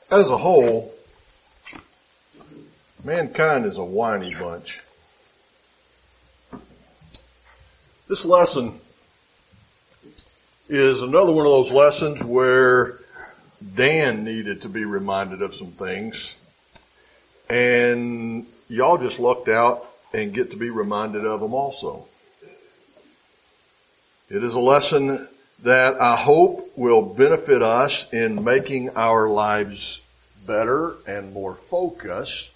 As a whole, mankind is a whiny bunch. This lesson is another one of those lessons where Dan needed to be reminded of some things, and y'all just lucked out and get to be reminded of them also. It is a lesson that I hope will benefit us in making our lives better and more focused.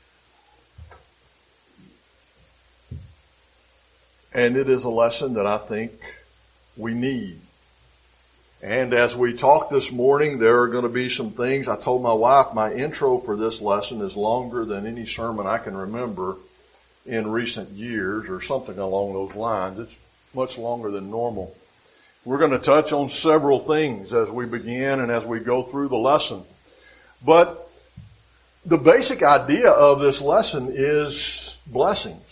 And it is a lesson that I think we need. And as we talk this morning, there are going to be some things. I told my wife my intro for this lesson is longer than any sermon I can remember in recent years, or something along those lines. It's much longer than normal. We're going to touch on several things as we begin and as we go through the lesson. But the basic idea of this lesson is blessings.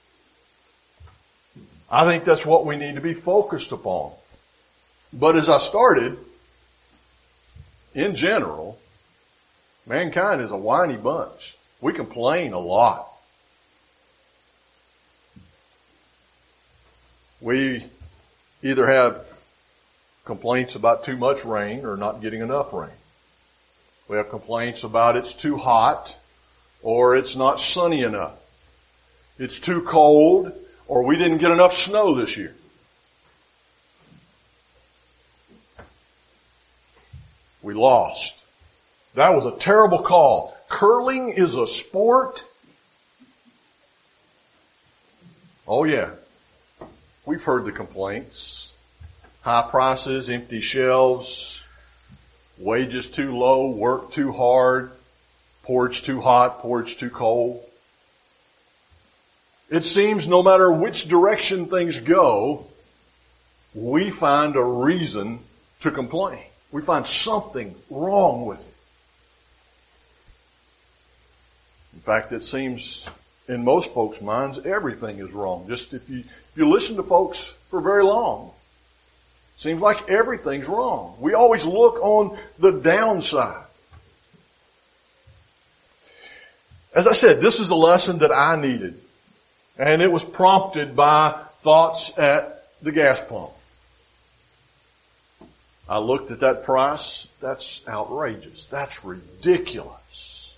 I think that's what we need to be focused upon. But as I started, in general, mankind is a whiny bunch. We complain a lot. We either have complaints about too much rain or not getting enough rain. We have complaints about it's too hot or it's not sunny enough. It's too cold or we didn't get enough snow this year. We lost. That was a terrible call. Curling is a sport. Oh yeah. We've heard the complaints. High prices, empty shelves, wages too low, work too hard, porch too hot, porch too cold. It seems no matter which direction things go, we find a reason to complain. We find something wrong with it. In fact, it seems in most folks' minds everything is wrong. Just if you listen to folks for very long, it seems like everything's wrong. We always look on the downside. As I said, this is a lesson that I needed. And it was prompted by thoughts at the gas pump. I looked at that price. That's outrageous. That's ridiculous.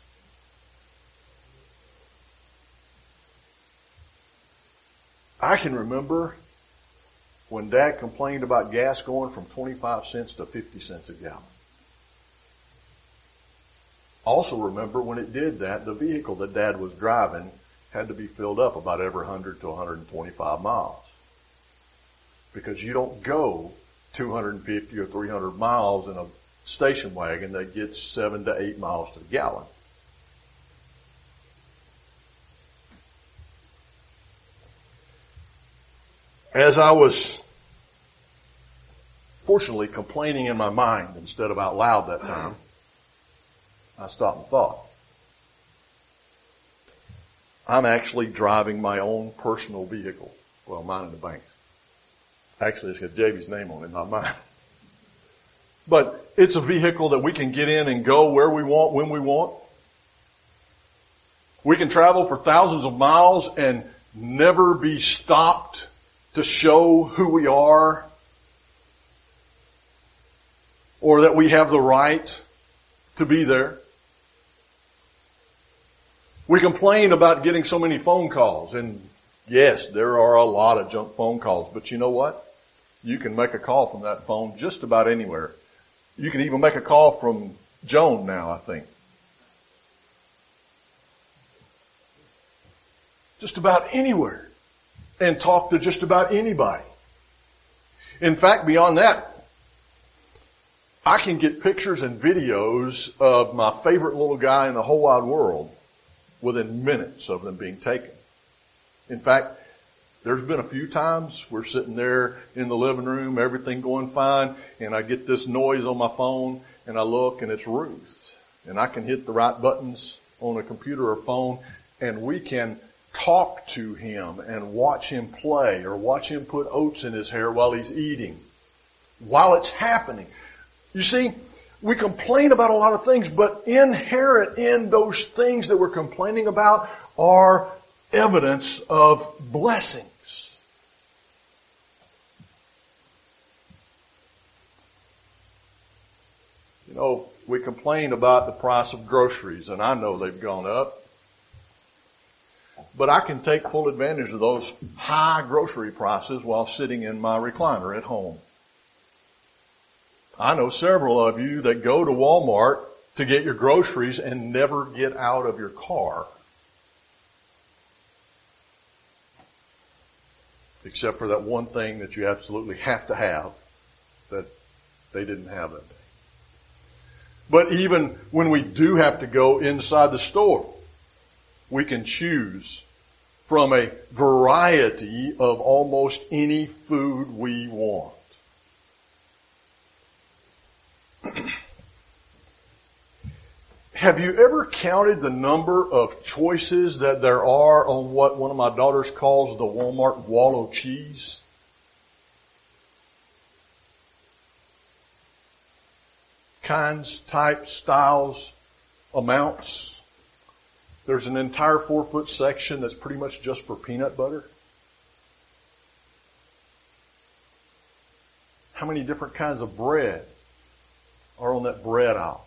I can remember when Dad complained about gas going from 25 cents to 50 cents a gallon. Also remember when it did that, the vehicle that Dad was driving had to be filled up about every 100 to 125 miles. Because you don't go 250 or 300 miles in a station wagon that gets 7 to 8 miles to the gallon. As I was fortunately complaining in my mind instead of out loud that time, I stopped and thought. I'm actually driving my own personal vehicle. Well, mine in the bank. Actually, it's got JV's name on it, not mine. But it's a vehicle that we can get in and go where we want, when we want. We can travel for thousands of miles and never be stopped to show who we are, or that we have the right to be there. We complain about getting so many phone calls, and yes, there are a lot of junk phone calls, but you know what? You can make a call from that phone just about anywhere. You can even make a call from Joan now, I think. Just about anywhere. And talk to just about anybody. In fact, beyond that, I can get pictures and videos of my favorite little guy in the whole wide world within minutes of them being taken. In fact, there's been a few times we're sitting there in the living room, everything going fine, and I get this noise on my phone, and I look, and it's Ruth. And I can hit the right buttons on a computer or phone, and we can talk to him and watch him play or watch him put oats in his hair while he's eating. While it's happening. You see, We complain about a lot of things, but inherent in those things that we're complaining about are evidence of blessings. You know, we complain about the price of groceries, and I know they've gone up. But I can take full advantage of those high grocery prices while sitting in my recliner at home. I know several of you that go to Walmart to get your groceries and never get out of your car. Except for that one thing that you absolutely have to have that they didn't have that day. But even when we do have to go inside the store, we can choose from a variety of almost any food we want. Have you ever counted the number of choices that there are on what one of my daughters calls the Walmart wall of cheese? Kinds, types, styles, amounts. There's an entire 4-foot section that's pretty much just for peanut butter. How many different kinds of bread are on that bread aisle?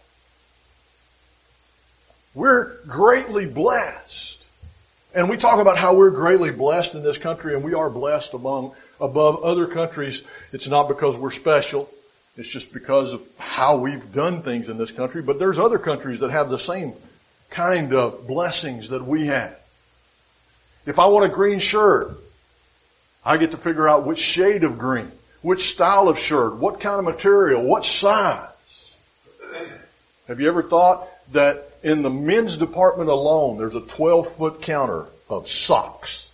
We're greatly blessed. And we talk about how we're greatly blessed in this country, and we are blessed above other countries. It's not because we're special. It's just because of how we've done things in this country. But there's other countries that have the same kind of blessings that we have. If I want a green shirt, I get to figure out which shade of green, which style of shirt, what kind of material, what size. Have you ever thought that in the men's department alone, there's a 12-foot counter of socks?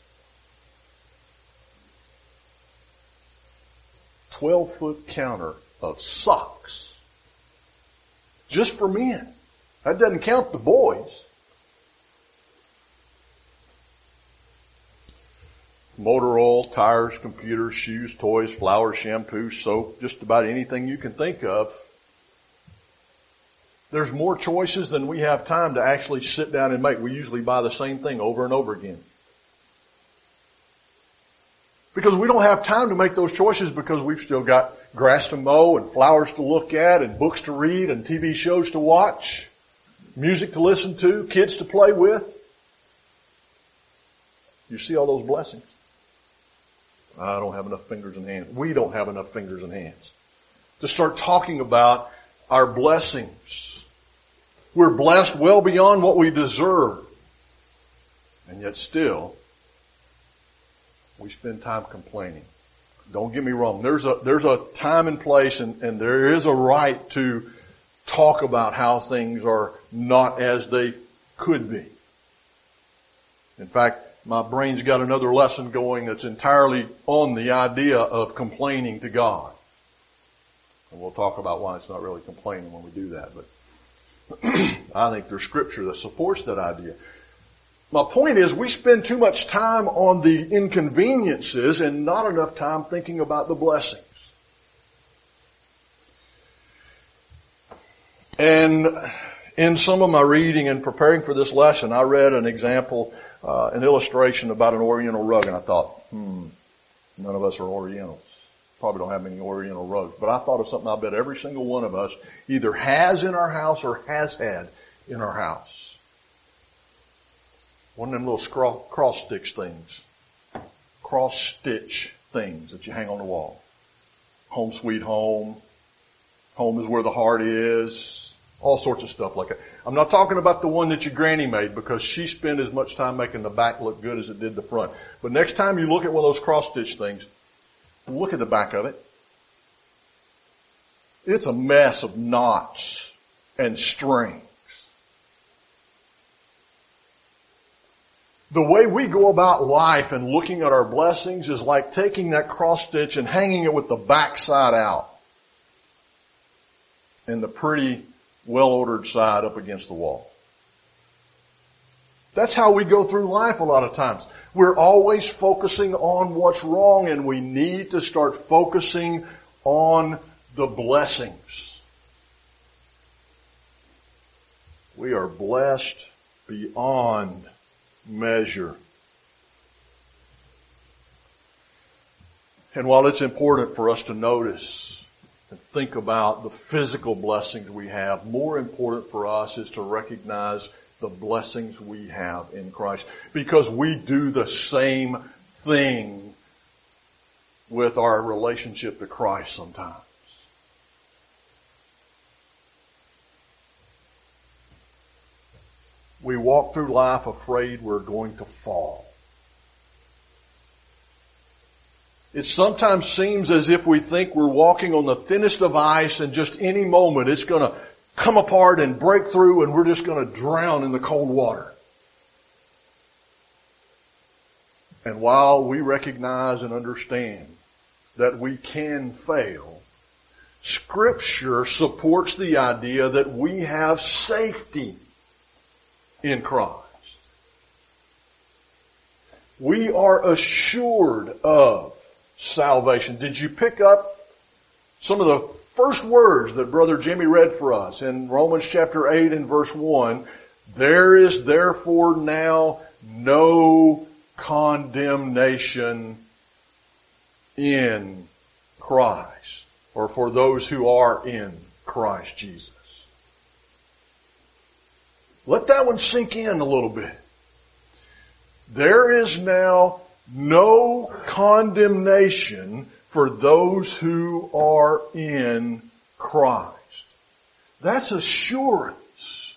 12-foot counter of socks. Just for men. That doesn't count the boys. Motor oil, tires, computers, shoes, toys, flowers, shampoo, soap, just about anything you can think of. There's more choices than we have time to actually sit down and make. We usually buy the same thing over and over again. Because we don't have time to make those choices because we've still got grass to mow and flowers to look at and books to read and TV shows to watch, music to listen to, kids to play with. You see all those blessings? I don't have enough fingers and hands. We don't have enough fingers and hands to start talking about our blessings. We're blessed well beyond what we deserve. And yet still, we spend time complaining. Don't get me wrong. There's a time and place and there is a right to talk about how things are not as they could be. In fact, my brain's got another lesson going that's entirely on the idea of complaining to God. And we'll talk about why it's not really complaining when we do that. But I think there's scripture that supports that idea. My point is we spend too much time on the inconveniences and not enough time thinking about the blessings. And in some of my reading and preparing for this lesson, I read an example, an illustration about an Oriental rug, and I thought, none of us are Orientals. Probably don't have many Oriental rugs. But I thought of something I bet every single one of us either has in our house or has had in our house. One of them little cross-stitch things. Cross-stitch things that you hang on the wall. Home sweet home. Home is where the heart is. All sorts of stuff like that. I'm not talking about the one that your granny made because she spent as much time making the back look good as it did the front. But next time you look at one of those cross-stitch things, look at the back of it. It's a mess of knots and strings. The way we go about life and looking at our blessings is like taking that cross stitch and hanging it with the back side out and the pretty, well-ordered side up against the wall. That's how we go through life a lot of times. We're always focusing on what's wrong, and we need to start focusing on the blessings. We are blessed beyond measure. And while it's important for us to notice and think about the physical blessings we have, more important for us is to recognize the blessings we have in Christ. Because we do the same thing with our relationship to Christ sometimes. We walk through life afraid we're going to fall. It sometimes seems as if we think we're walking on the thinnest of ice and just any moment it's going to come apart and break through and we're just going to drown in the cold water. And while we recognize and understand that we can fail, Scripture supports the idea that we have safety in Christ. We are assured of salvation. Did you pick up some of the first words that Brother Jimmy read for us in Romans chapter 8 and verse 1? There is therefore now no condemnation in Christ, or for those who are in Christ Jesus. Let that one sink in a little bit. There is now no condemnation for those who are in Christ. That's assurance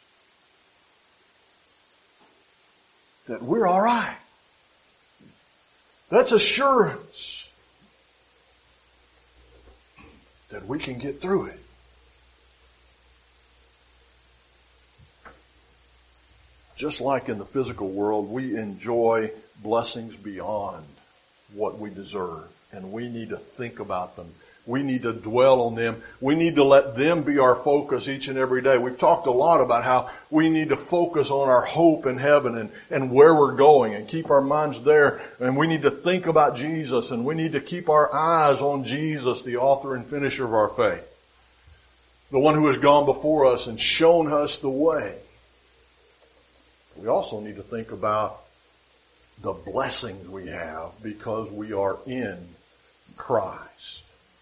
that we're all right. That's assurance that we can get through it. Just like in the physical world, we enjoy blessings beyond what we deserve. And we need to think about them. We need to dwell on them. We need to let them be our focus each and every day. We've talked a lot about how we need to focus on our hope in heaven and where we're going and keep our minds there. And we need to think about Jesus, and we need to keep our eyes on Jesus, the author and finisher of our faith. The one who has gone before us and shown us the way. We also need to think about the blessings we have because we are in Christ.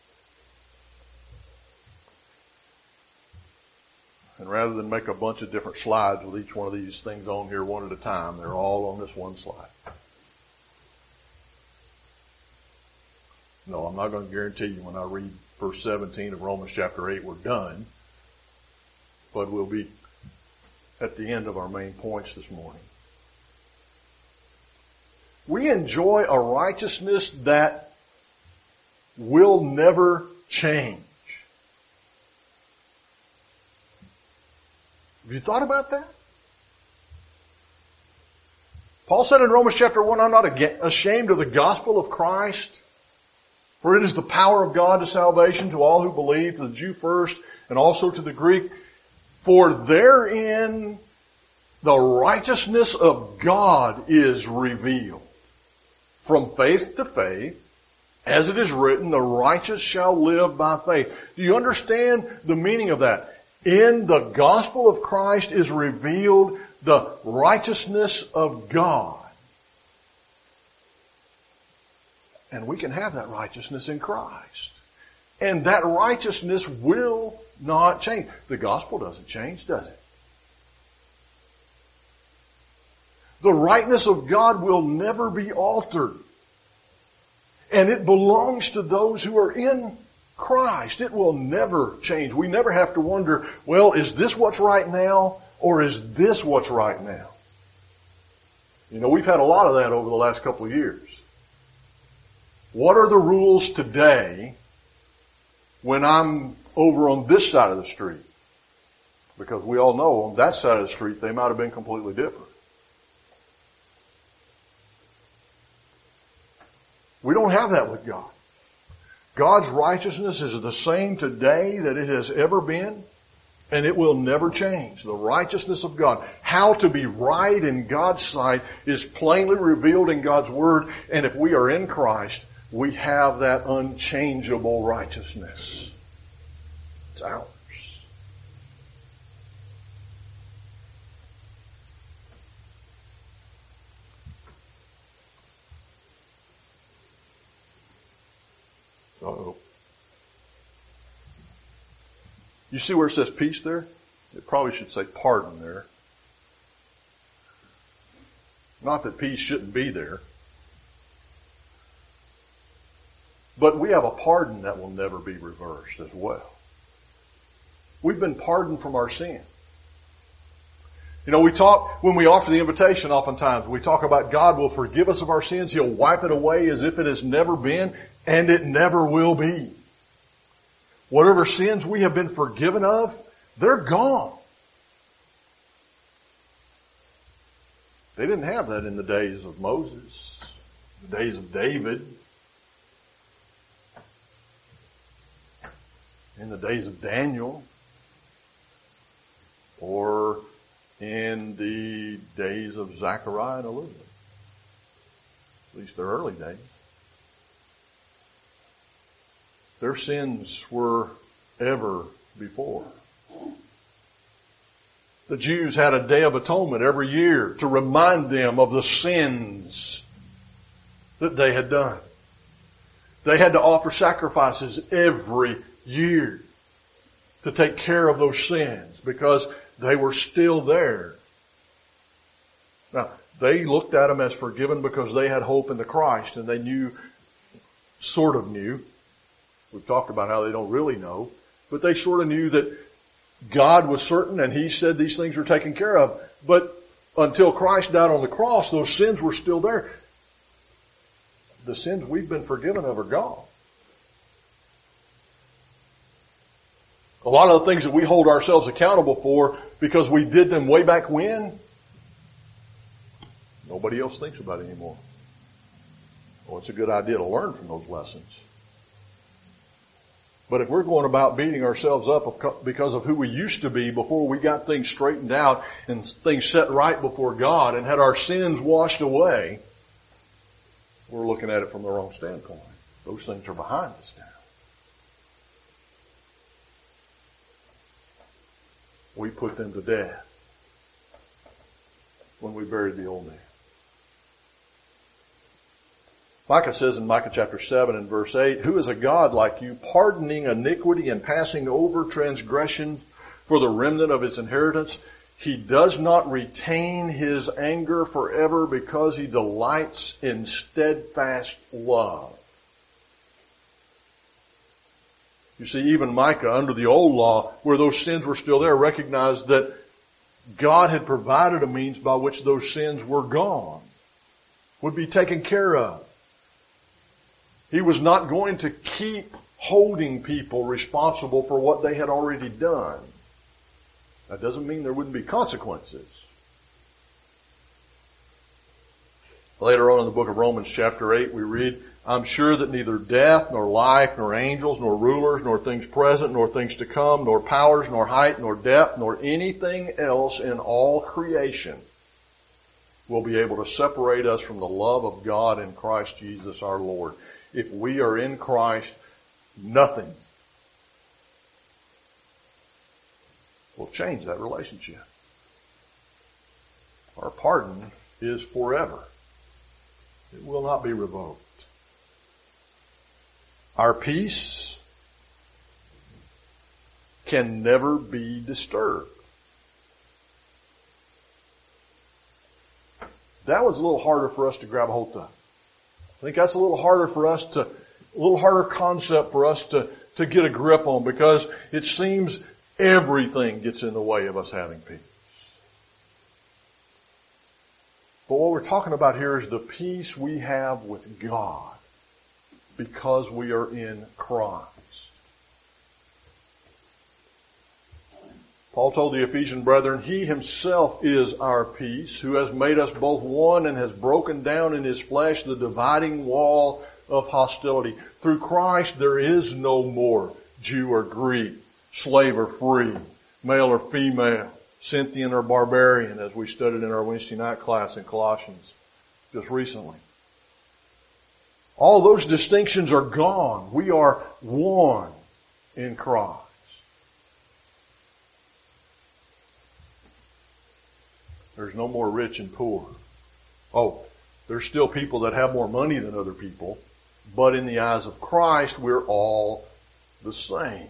And rather than make a bunch of different slides with each one of these things on here one at a time, they're all on this one slide. No, I'm not going to guarantee you when I read verse 17 of Romans chapter 8 we're done. But we'll be at the end of our main points this morning. We enjoy a righteousness that will never change. Have you thought about that? Paul said in Romans chapter 1, I'm not ashamed of the gospel of Christ, for it is the power of God to salvation to all who believe, to the Jew first, and also to the Greek. For therein the righteousness of God is revealed. From faith to faith, as it is written, the righteous shall live by faith. Do you understand the meaning of that? In the gospel of Christ is revealed the righteousness of God. And we can have that righteousness in Christ. And that righteousness will not change. The gospel doesn't change, does it? The rightness of God will never be altered. And it belongs to those who are in Christ. It will never change. We never have to wonder, well, is this what's right now or is this what's right now? You know, we've had a lot of that over the last couple of years. What are the rules today when I'm over on this side of the street? Because we all know on that side of the street they might have been completely different. We don't have that with God. God's righteousness is the same today that it has ever been, and it will never change. The righteousness of God, how to be right in God's sight, is plainly revealed in God's Word, and if we are in Christ, we have that unchangeable righteousness. It's ours. Uh-oh. You see where it says peace there? It probably should say pardon there. Not that peace shouldn't be there. But we have a pardon that will never be reversed as well. We've been pardoned from our sin. You know, when we offer the invitation oftentimes, we talk about God will forgive us of our sins. He'll wipe it away as if it has never been, and it never will be. Whatever sins we have been forgiven of, they're gone. They didn't have that in the days of Moses, the days of David, in the days of Daniel, or in the days of Zechariah and Elizabeth. At least their early days. Their sins were ever before. The Jews had a Day of Atonement every year to remind them of the sins that they had done. They had to offer sacrifices every year to take care of those sins because they were still there. Now, they looked at them as forgiven because they had hope in the Christ, and they sort of knew. We've talked about how they don't really know, but they sort of knew that God was certain and He said these things were taken care of. But until Christ died on the cross, those sins were still there. The sins we've been forgiven of are gone. A lot of the things that we hold ourselves accountable for because we did them way back when, nobody else thinks about it anymore. Well, it's a good idea to learn from those lessons. But if we're going about beating ourselves up because of who we used to be before we got things straightened out and things set right before God and had our sins washed away, we're looking at it from the wrong standpoint. Those things are behind us now. We put them to death when we buried the old man. Micah says in Micah chapter 7 and verse 8, "Who is a God like you, pardoning iniquity and passing over transgression for the remnant of his inheritance? He does not retain his anger forever because he delights in steadfast love." You see, even Micah, under the old law, where those sins were still there, recognized that God had provided a means by which those sins were gone, would be taken care of. He was not going to keep holding people responsible for what they had already done. That doesn't mean there wouldn't be consequences. Later on in the book of Romans chapter 8, we read, "I'm sure that neither death, nor life, nor angels, nor rulers, nor things present, nor things to come, nor powers, nor height, nor depth, nor anything else in all creation will be able to separate us from the love of God in Christ Jesus our Lord." If we are in Christ, nothing will change that relationship. Our pardon is forever. It will not be revoked. Our peace can never be disturbed. That was a little harder for us to grab a hold of. I think that's a little harder concept for us to get a grip on, because it seems everything gets in the way of us having peace. But what we're talking about here is the peace we have with God because we are in Christ. Paul told the Ephesian brethren, "He himself is our peace, who has made us both one and has broken down in his flesh the dividing wall of hostility." Through Christ there is no more Jew or Greek, slave or free, male or female, Scythian or barbarian, as we studied in our Wednesday night class in Colossians just recently. All those distinctions are gone. We are one in Christ. There's no more rich and poor. Oh, there's still people that have more money than other people, But in the eyes of Christ, we're all the same.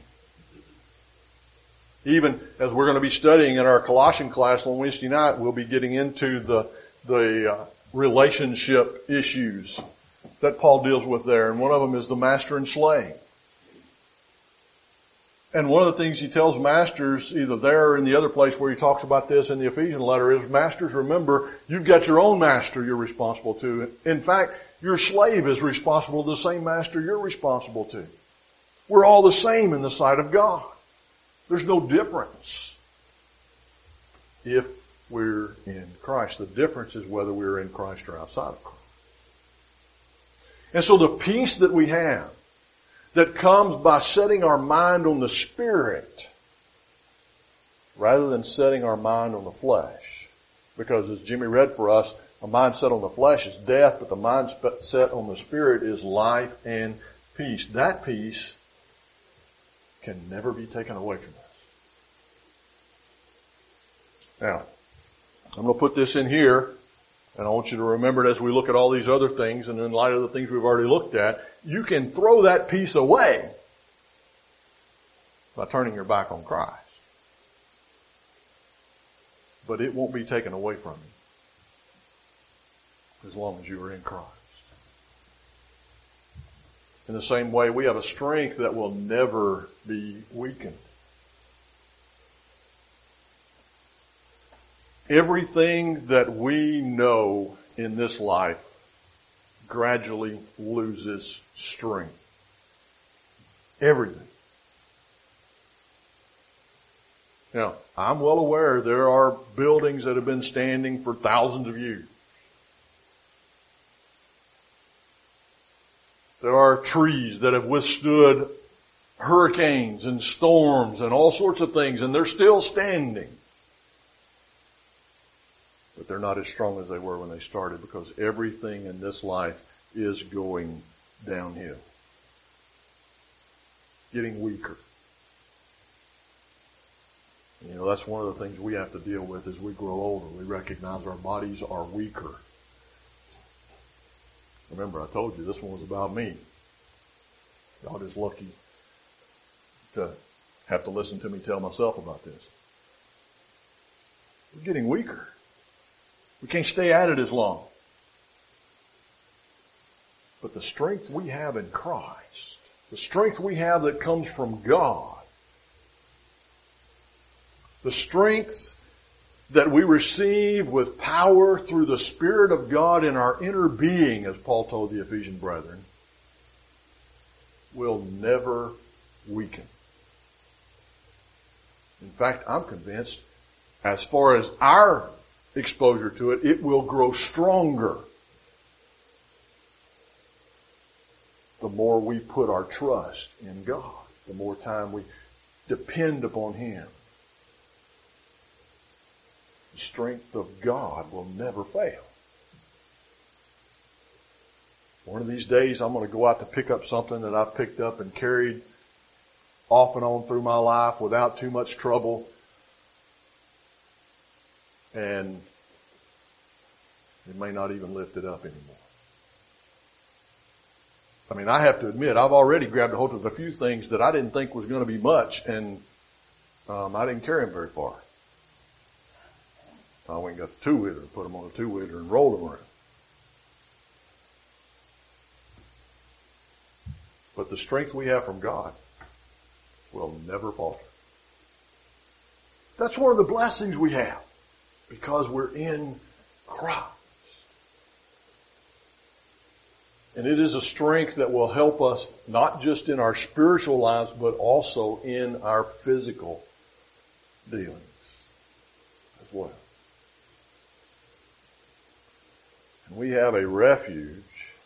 Even as we're going to be studying in our Colossian class on Wednesday night, we'll be getting into the relationship issues that Paul deals with there. And one of them is the master and slave. And one of the things he tells masters, either there or in the other place where he talks about this in the Ephesian letter, is masters, remember, you've got your own master you're responsible to. In fact, your slave is responsible to the same master you're responsible to. We're all the same in the sight of God. There's no difference if we're in Christ. The difference is whether we're in Christ or outside of Christ. And so the peace that we have, that comes by setting our mind on the Spirit rather than setting our mind on the flesh. Because as Jimmy read for us, a mind set on the flesh is death, but the mind set on the Spirit is life and peace. That peace can never be taken away from us. Now, I'm going to put this in here, and I want you to remember it as we look at all these other things, and in light of the things we've already looked at, you can throw that peace away by turning your back on Christ. But it won't be taken away from you as long as you are in Christ. In the same way, we have a strength that will never be weakened. Everything that we know in this life gradually loses strength. Everything. Now, I'm well aware there are buildings that have been standing for thousands of years. There are trees that have withstood hurricanes and storms and all sorts of things, and they're still standing. But they're not as strong as they were when they started, because everything in this life is going downhill. Getting weaker. You know, that's one of the things we have to deal with as we grow older. We recognize our bodies are weaker. Remember, I told you this one was about me. God is lucky to have to listen to me tell myself about this. We're getting weaker. We can't stay at it as long. But the strength we have in Christ, the strength we have that comes from God, the strength that we receive with power through the Spirit of God in our inner being, as Paul told the Ephesian brethren, will never weaken. In fact, I'm convinced, as far as our exposure to it, it will grow stronger the more we put our trust in God, the more time we depend upon Him. The strength of God will never fail. One of these days I'm going to go out to pick up something that I've picked up and carried off and on through my life without too much trouble. And it may not even lift it up anymore. I mean, I have to admit, I've already grabbed a hold of a few things that I didn't think was going to be much, and I didn't carry them very far. I went and got the two-wheeler and put them on a two-wheeler and rolled them around. But the strength we have from God will never falter. That's one of the blessings we have, because we're in Christ. And it is a strength that will help us not just in our spiritual lives, but also in our physical dealings as well. And we have a refuge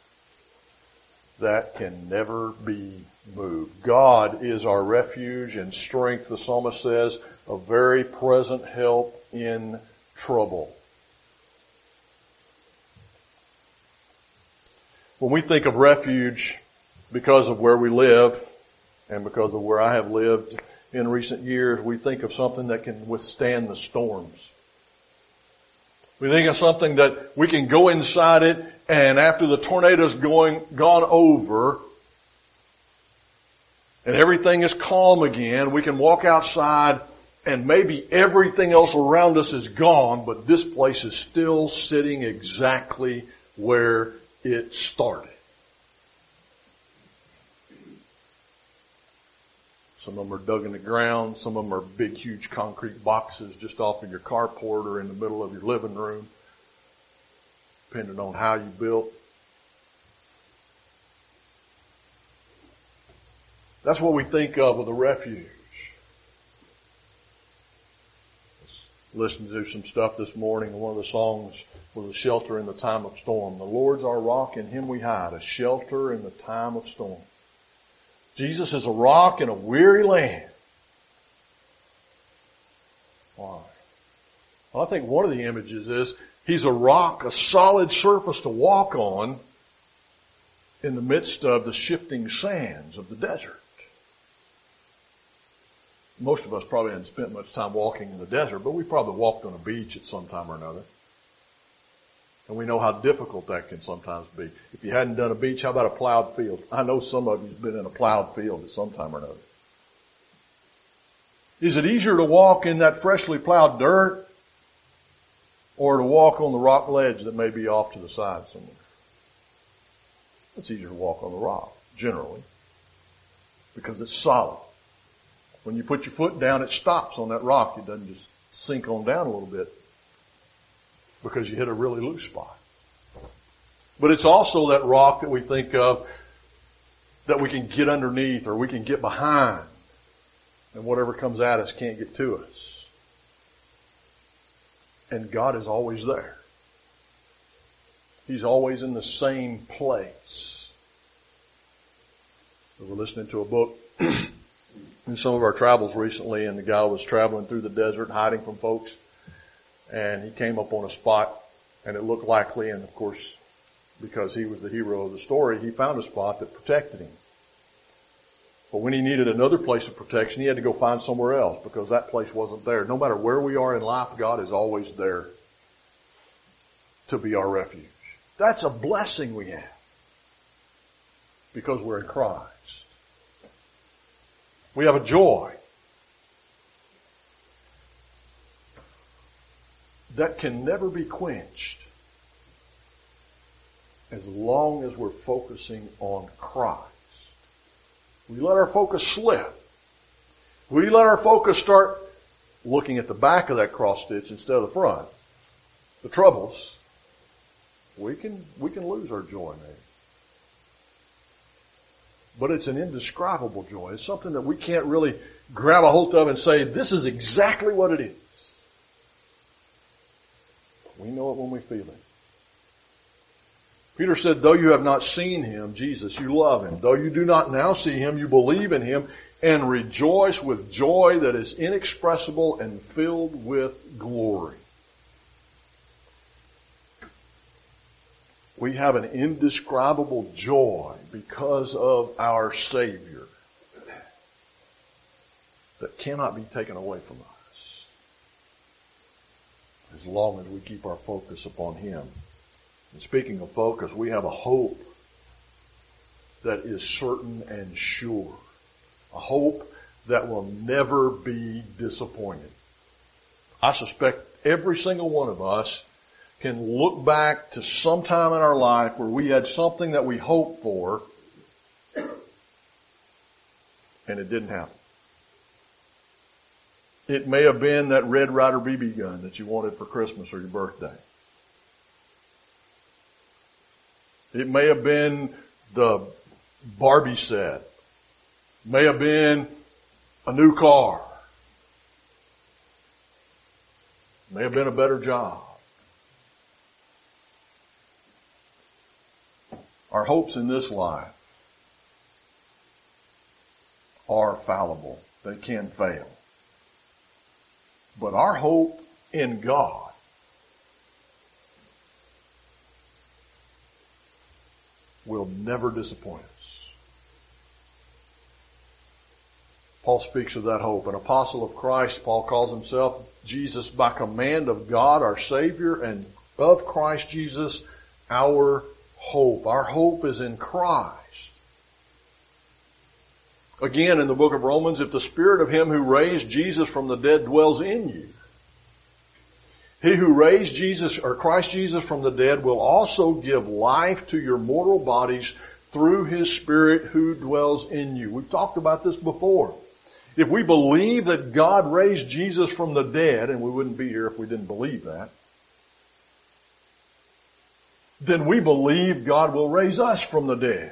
that can never be moved. God is our refuge and strength, the psalmist says, a very present help in trouble. When we think of refuge because of where we live and because of where I have lived in recent years, we think of something that can withstand the storms. We think of something that we can go inside it, and after the tornado's gone over, and everything is calm again, we can walk outside and maybe everything else around us is gone, but this place is still sitting exactly where it started. Some of them are dug in the ground. Some of them are big, huge concrete boxes just off of your carport or in the middle of your living room, depending on how you built. That's what we think of with a refuge. Listened to some stuff this morning, and one of the songs was a shelter in the time of storm. The Lord's our rock, in Him we hide, a shelter in the time of storm. Jesus is a rock in a weary land. Why? Well, I think one of the images is He's a rock, a solid surface to walk on in the midst of the shifting sands of the desert. Most of us probably haven't spent much time walking in the desert, but we probably walked on a beach at some time or another. And we know how difficult that can sometimes be. If you hadn't done a beach, how about a plowed field? I know some of you have been in a plowed field at some time or another. Is it easier to walk in that freshly plowed dirt or to walk on the rock ledge that may be off to the side somewhere? It's easier to walk on the rock, generally, because it's solid. When you put your foot down, it stops on that rock. It doesn't just sink on down a little bit because you hit a really loose spot. But it's also that rock that we think of that we can get underneath or we can get behind, and whatever comes at us can't get to us. And God is always there. He's always in the same place. We were listening to a book in some of our travels recently, and the guy was traveling through the desert, hiding from folks, and he came up on a spot, and it looked likely, and of course, because he was the hero of the story, he found a spot that protected him. But when he needed another place of protection, he had to go find somewhere else because that place wasn't there. No matter where we are in life, God is always there to be our refuge. That's a blessing we have because we're in Christ. We have a joy that can never be quenched as long as we're focusing on Christ. We let our focus slip. We let our focus start looking at the back of that cross stitch instead of the front. The troubles, we can lose our joy maybe. But it's an indescribable joy. It's something that we can't really grab a hold of and say, this is exactly what it is. We know it when we feel it. Peter said, though you have not seen Him, Jesus, you love Him. Though you do not now see Him, you believe in Him and rejoice with joy that is inexpressible and filled with glory. We have an indescribable joy because of our Savior that cannot be taken away from us as long as we keep our focus upon Him. And speaking of focus, we have a hope that is certain and sure. A hope that will never be disappointed. I suspect every single one of us can look back to some time in our life where we had something that we hoped for and it didn't happen. It may have been that Red Ryder BB gun that you wanted for Christmas or your birthday. It may have been the Barbie set. It may have been a new car. It may have been a better job. Our hopes in this life are fallible. They can fail. But our hope in God will never disappoint us. Paul speaks of that hope. An apostle of Christ, Paul calls himself Jesus by command of God, our Savior, and of Christ Jesus, our hope. Our hope is in Christ. Again, in the book of Romans, if the Spirit of Him who raised Jesus from the dead dwells in you, He who raised Jesus, or Christ Jesus, from the dead will also give life to your mortal bodies through His Spirit who dwells in you. We've talked about this before. If we believe that God raised Jesus from the dead, and we wouldn't be here if we didn't believe that, then we believe God will raise us from the dead.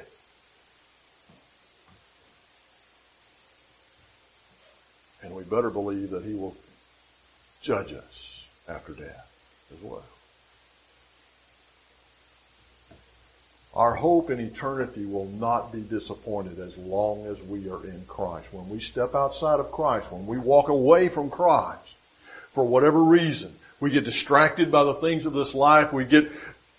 And we better believe that He will judge us after death as well. Our hope in eternity will not be disappointed as long as we are in Christ. When we step outside of Christ, when we walk away from Christ, for whatever reason, we get distracted by the things of this life, we get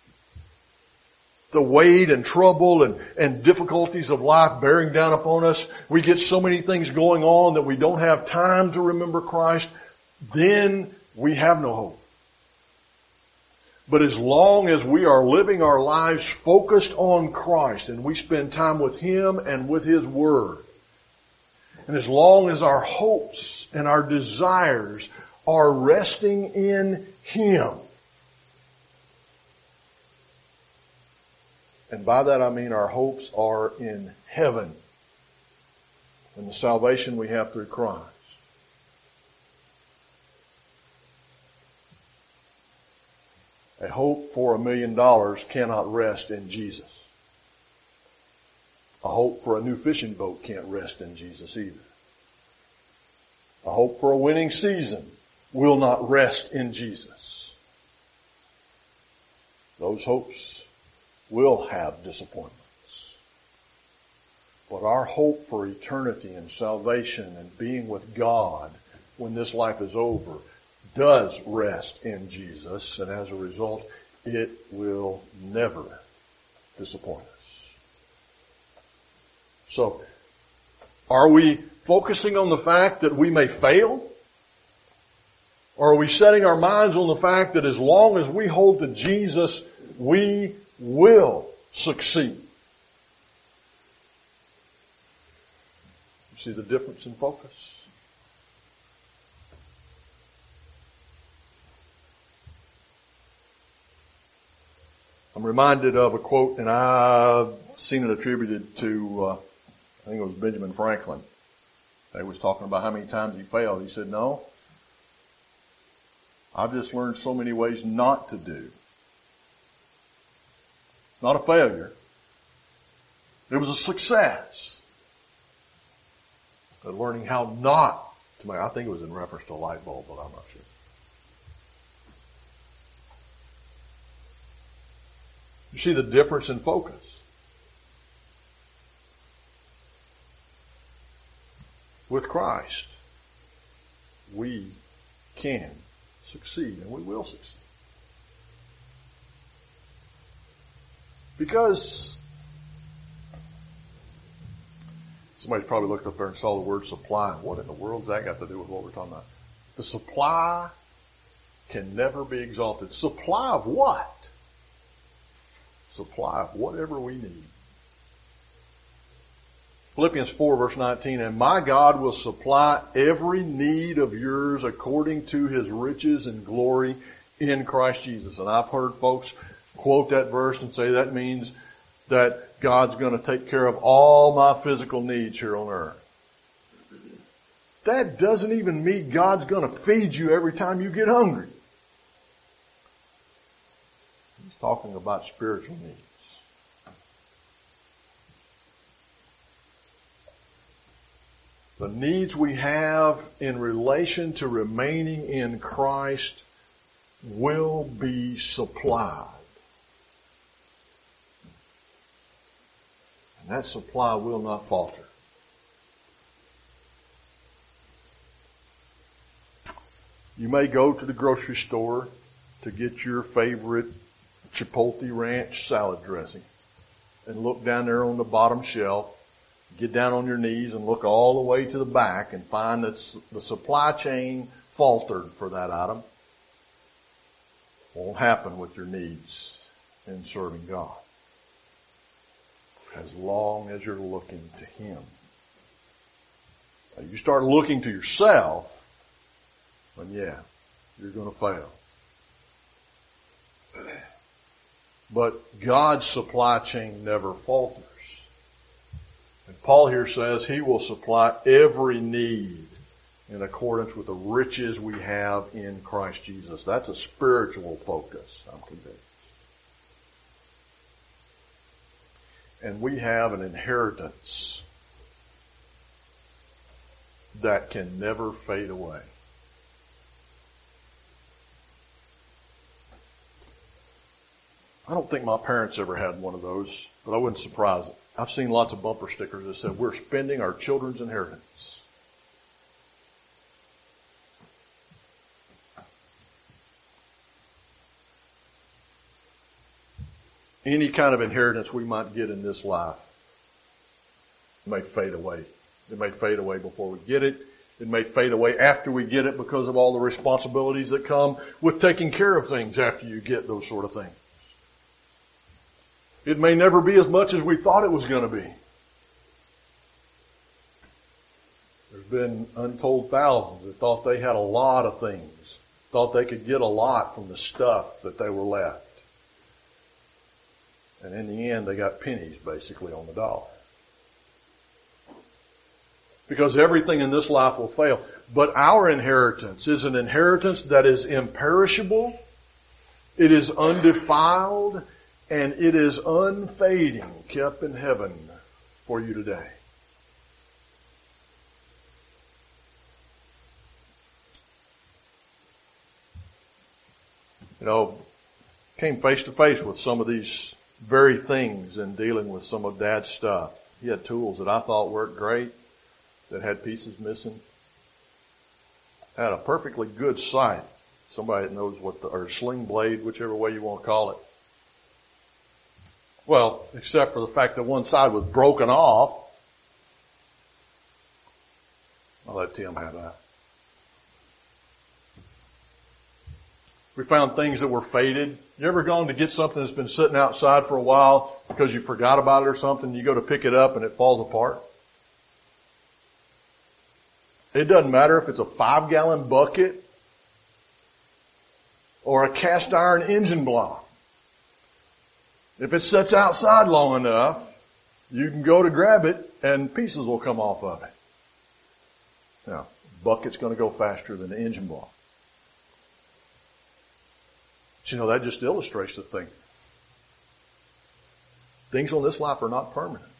the weight and trouble and difficulties of life bearing down upon us, we get so many things going on that we don't have time to remember Christ, then we have no hope. But as long as we are living our lives focused on Christ and we spend time with Him and with His Word, and as long as our hopes and our desires are resting in Him, and by that I mean our hopes are in heaven and the salvation we have through Christ, a hope for $1 million cannot rest in Jesus. A hope for a new fishing boat can't rest in Jesus either. A hope for a winning season will not rest in Jesus. Those hopes will have disappointments. But our hope for eternity and salvation and being with God when this life is over does rest in Jesus, and as a result, it will never disappoint us. So, are we focusing on the fact that we may fail? Or are we setting our minds on the fact that as long as we hold to Jesus, we will succeed? You see the difference in focus? I'm reminded of a quote, and I've seen it attributed to, I think it was Benjamin Franklin. They was talking about how many times he failed. He said, no, I've just learned so many ways not to do. Not a failure. It was a success. But learning how not to make, I think it was in reference to a light bulb, but I'm not sure. You see the difference in focus. With Christ, we can succeed, and we will succeed. Because somebody's probably looked up there and saw the word supply. What in the world does that got to do with what we're talking about? The supply can never be exalted. Supply of what? Supply of whatever we need. Philippians 4 verse 19, and my God will supply every need of yours according to His riches and glory in Christ Jesus. And I've heard folks quote that verse and say that means that God's going to take care of all my physical needs here on earth. That doesn't even mean God's going to feed you every time you get hungry. He's talking about spiritual needs. The needs we have in relation to remaining in Christ will be supplied. And that supply will not falter. You may go to the grocery store to get your favorite Chipotle Ranch salad dressing and look down there on the bottom shelf Get down on your knees and look all the way to the back and find that the supply chain faltered for that item. Won't happen with your needs in serving God. As long as you're looking to Him. Now, you start looking to yourself, then yeah, you're going to fail. But God's supply chain never falters. And Paul here says He will supply every need in accordance with the riches we have in Christ Jesus. That's a spiritual focus, I'm convinced. And we have an inheritance that can never fade away. I don't think my parents ever had one of those, but I wouldn't surprise it. I've seen lots of bumper stickers that said, "We're spending our children's inheritance." Any kind of inheritance we might get in this life may fade away. It may fade away before we get it. It may fade away after we get it because of all the responsibilities that come with taking care of things after you get those sort of things. It may never be as much as we thought it was going to be. There's been untold thousands that thought they had a lot of things, thought they could get a lot from the stuff that they were left. And in the end, they got pennies basically on the dollar. Because everything in this life will fail. But our inheritance is an inheritance that is imperishable, it is undefiled, and it is unfading, kept in heaven for you today. You know, came face to face with some of these very things in dealing with some of Dad's stuff. He had tools that I thought worked great that had pieces missing. Had a perfectly good scythe. Somebody that knows or sling blade, whichever way you want to call it. Well, except for the fact that one side was broken off. I'll let Tim have that. We found things that were faded. You ever gone to get something that's been sitting outside for a while because you forgot about it or something? You go to pick it up and it falls apart. It doesn't matter if it's a 5-gallon bucket or a cast iron engine block. If it sits outside long enough, you can go to grab it and pieces will come off of it. Now, bucket's going to go faster than the engine block. But you know, that just illustrates the thing. Things on this life are not permanent.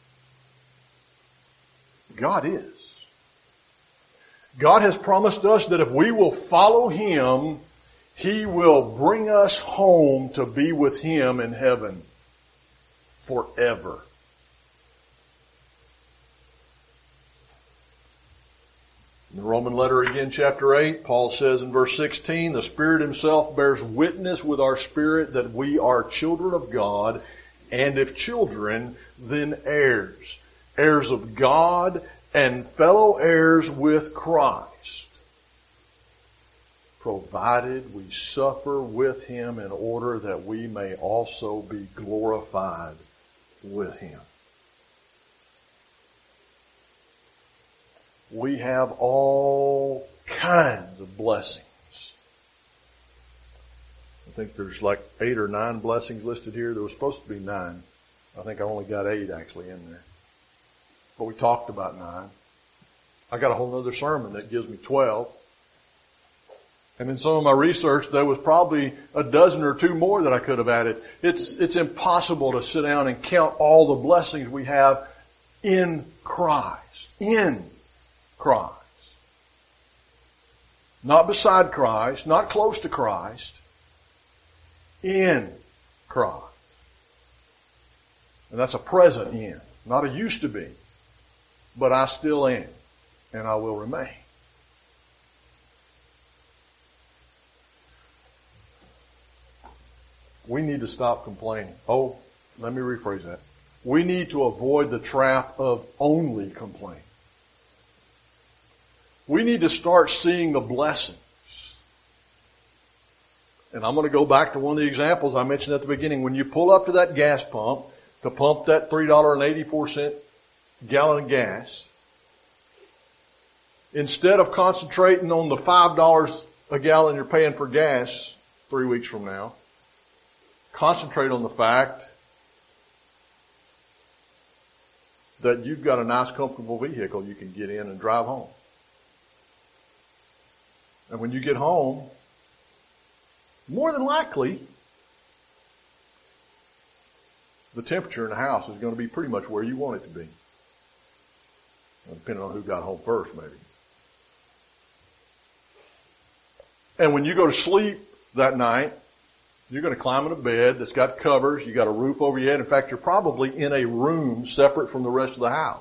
God is. God has promised us that if we will follow Him, He will bring us home to be with Him in heaven forever. In the Roman letter again, chapter 8, Paul says in verse 16, the Spirit Himself bears witness with our spirit that we are children of God, and if children, then heirs. Heirs of God and fellow heirs with Christ, provided we suffer with Him in order that we may also be glorified with Him. We have all kinds of blessings. I think there's like 8 or 9 blessings listed here. There was supposed to be 9. I think I only got 8 actually in there. But we talked about 9. I got a whole other sermon that gives me 12. And in some of my research, there was probably a dozen or 2 more that I could have added. It's impossible to sit down and count all the blessings we have in Christ. In Christ. Not beside Christ, not close to Christ. In Christ. And that's a present in, not a used to be. But I still am, and I will remain. We need to stop complaining. Oh, let me rephrase that. we need to avoid the trap of only complaining. We need to start seeing the blessings. And I'm going to go back to one of the examples I mentioned at the beginning. When you pull up to that gas pump to pump that $3.84 gallon of gas, instead of concentrating on the $5 a gallon you're paying for gas 3 weeks from now, concentrate on the fact that you've got a nice, comfortable vehicle you can get in and drive home. And when you get home, more than likely, the temperature in the house is going to be pretty much where you want it to be. Depending on who got home first, maybe. And when you go to sleep that night, you're going to climb in a bed that's got covers, you got a roof over your head. In fact, you're probably in a room separate from the rest of the house.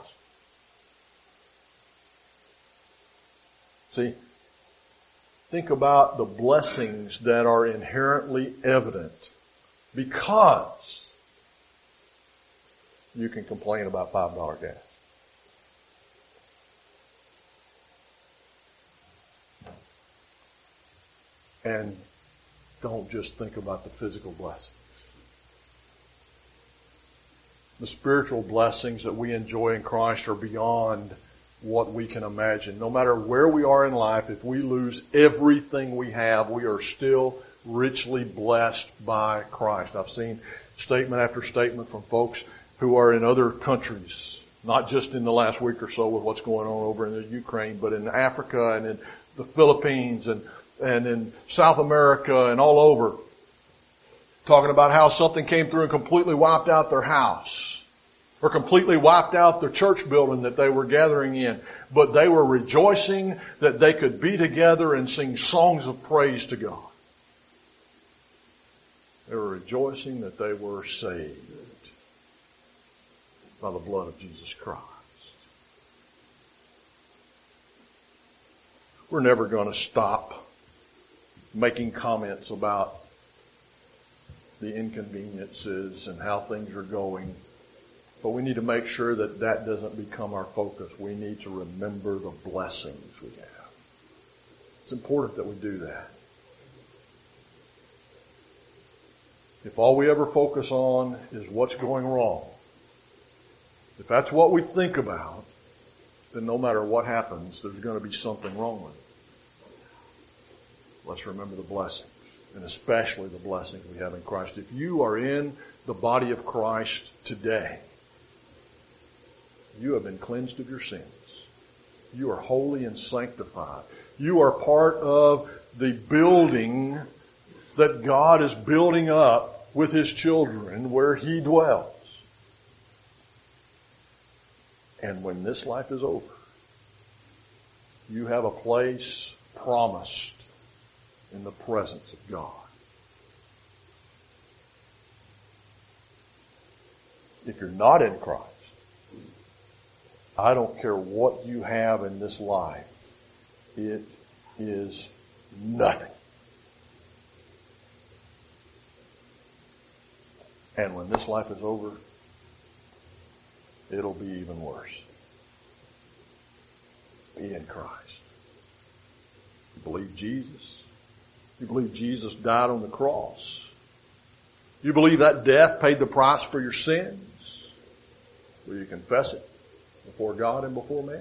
See, think about the blessings that are inherently evident because you can complain about $5 gas. And don't just think about the physical blessings. The spiritual blessings that we enjoy in Christ are beyond what we can imagine. No matter where we are in life, if we lose everything we have, we are still richly blessed by Christ. I've seen statement after statement from folks who are in other countries, not just in the last week or so with what's going on over in the Ukraine, but in Africa and in the Philippines and in South America and all over, talking about how something came through and completely wiped out their house or completely wiped out their church building that they were gathering in. But they were rejoicing that they could be together and sing songs of praise to God. They were rejoicing that they were saved by the blood of Jesus Christ. We're never going to stop making comments about the inconveniences and how things are going. But we need to make sure that that doesn't become our focus. We need to remember the blessings we have. It's important that we do that. If all we ever focus on is what's going wrong, if that's what we think about, then no matter what happens, there's going to be something wrong with it. Let's remember the blessings, and especially the blessings we have in Christ. If you are in the body of Christ today, you have been cleansed of your sins. You are holy and sanctified. You are part of the building that God is building up with His children where He dwells. And when this life is over, you have a place promised in the presence of God. If you're not in Christ, I don't care what you have in this life. It is nothing. And when this life is over, it'll be even worse. Be in Christ. You believe Jesus? You believe Jesus died on the cross? You believe that death paid the price for your sins? Will you confess it before God and before man?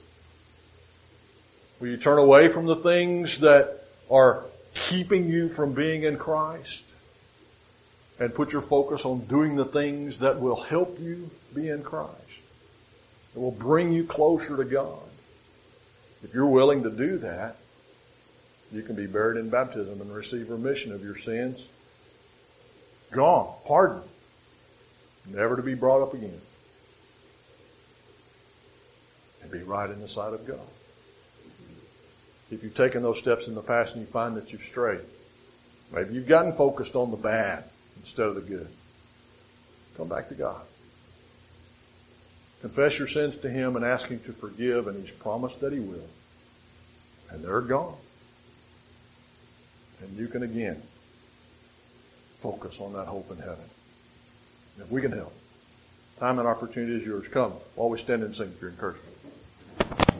Will you turn away from the things that are keeping you from being in Christ and put your focus on doing the things that will help you be in Christ, that will bring you closer to God? If you're willing to do that, you can be buried in baptism and receive remission of your sins. Gone. Pardoned. Never to be brought up again. And be right in the sight of God. If you've taken those steps in the past and you find that you've strayed, maybe you've gotten focused on the bad instead of the good, come back to God. Confess your sins to Him and ask Him to forgive, and He's promised that He will. And they're gone. And you can again focus on that hope in heaven. If we can help, Time and opportunity is yours. Come. While we stand and sing for your encouragement.